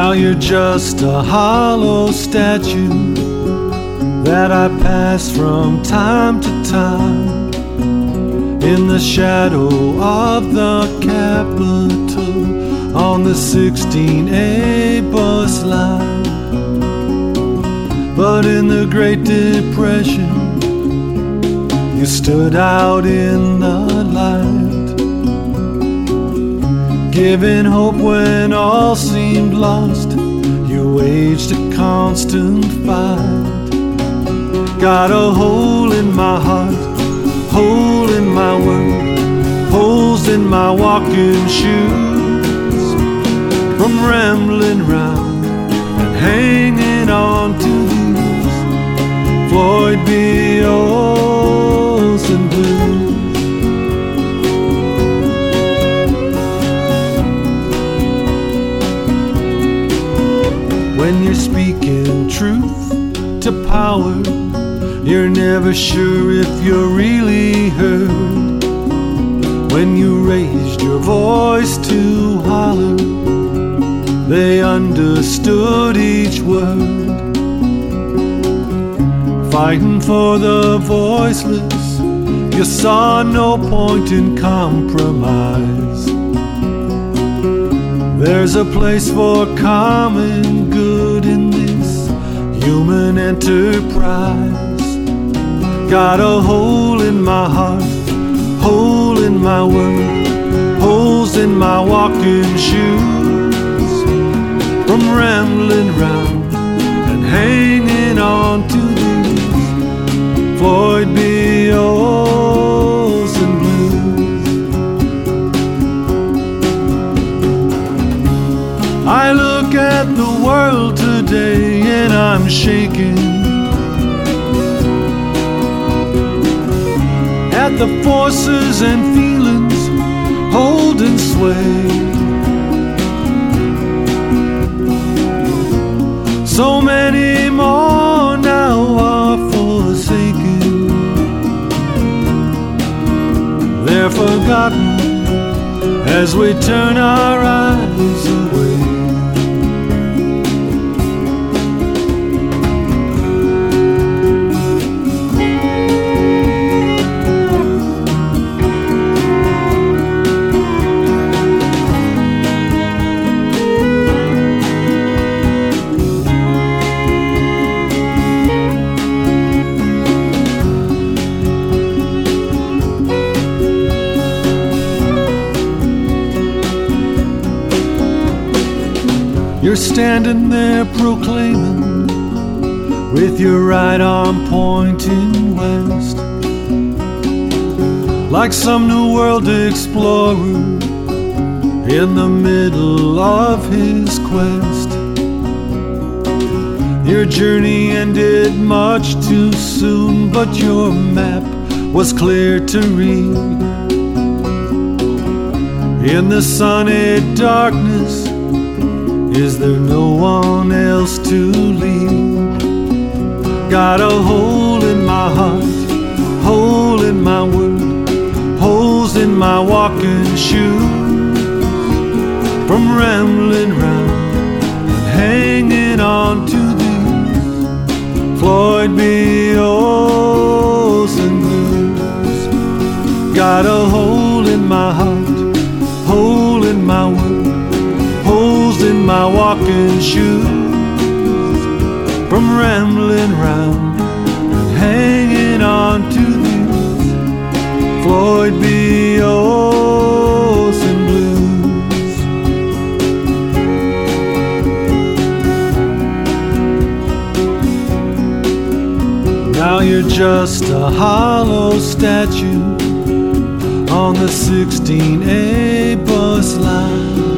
Now you're just a hollow statue that I pass from time to time in the shadow of the Capitol on the 16A bus line. But in the Great Depression, you stood out in the light, giving hope when all seemed lost. You waged a constant fight. Got a hole in my heart, hole in my world, holes in my walking shoes, from rambling round and hanging on to these Floyd B. Olsen blues. When you're speaking truth to power, you're never sure if you're really heard. When you raised your voice to holler, they understood each word. Fighting for the voiceless, you saw no point in compromise. There's a place for common good in this human enterprise. Got a hole in my heart, hole in my world, holes in my walking shoes, from rambling round and hanging on to these Floyd B. Olsen blues. I look at the world today and I'm shaking at the forces and feelings holding sway. So many more now are forsaken. They're forgotten as we turn our eyes away. You're standing there proclaiming, with your right arm pointing west, like some new world explorer in the middle of his quest. Your journey ended much too soon, but your map was clear to read. In the sunny darkness, is there no one else to lead? Got a hole in my heart, hole in my world, holes in my walking shoes, from rambling round and hanging on to these Floyd B. Olsen blues. Got a hole in my heart, hole in my world, holes in my walking shoes, from rambling round and hanging on to these Floyd B. Olsen blues. Now you're just a hollow statue on the 16A bus line.